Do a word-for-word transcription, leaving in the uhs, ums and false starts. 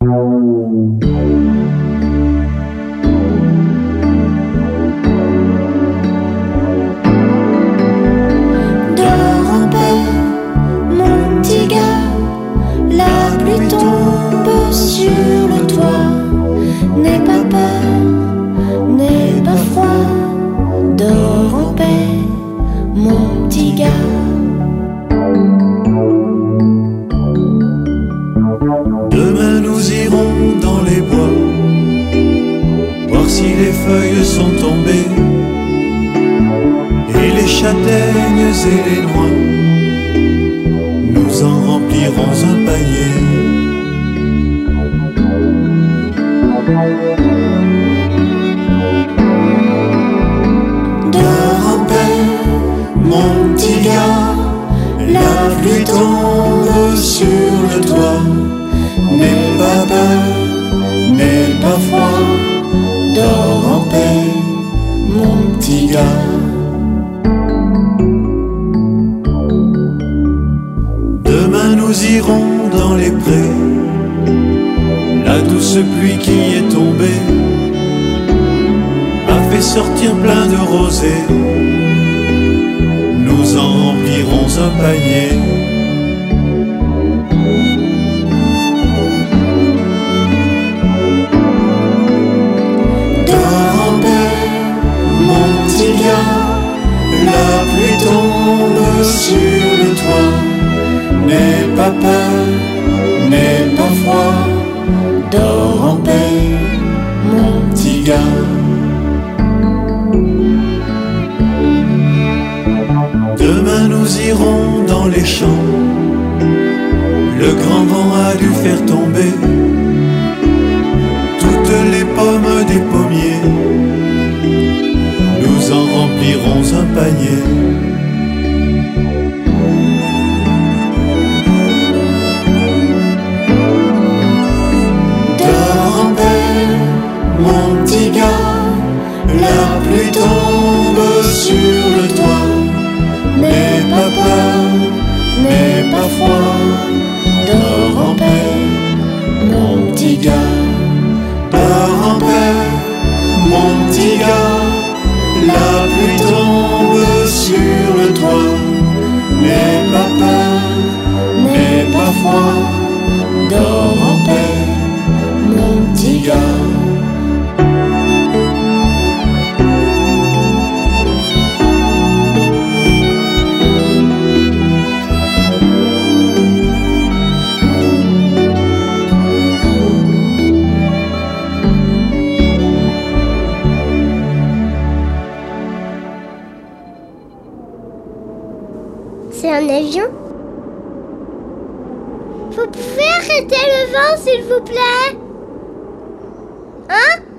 Dors en paix, mon petit gars, la pluie tombe sur le toit. N'aie pas peur, n'aie pas froid, dors en paix, mon petit gars. Demain nous irons dans les bois, voir si les feuilles sont tombées, et les châtaignes et les noix, nous en remplirons un panier. Dors en paix, mon petit gars, la pluie tombe sur le toit. N'aie pas peur, n'aie pas froid, dors en paix, mon petit gars. Demain nous irons dans les prés, la douce pluie qui est tombée a fait sortir plein de rosées, nous en remplirons un panier. Dors en paix, mon petit gars, la pluie tombe sur le toit. N'aie pas peur, n'aie pas froid, dors en paix, mon petit gars. Demain nous irons dans les champs, le grand vent a dû faire tomber toutes les pommes des pommiers, nous en remplirons un panier. Dors en paix, mon petit gars, la pluie tombe sur le toit. N'aie pas peur, n'aie pas froid, dors en paix, mon petit gars. Dors en paix, mon petit gars, la pluie tombe sur le toit. N'aie pas peur, n'aie pas froid, dors en paix, mon petit gars. C'est un avion? Vous pouvez arrêter le vent, s'il vous plaît? Hein?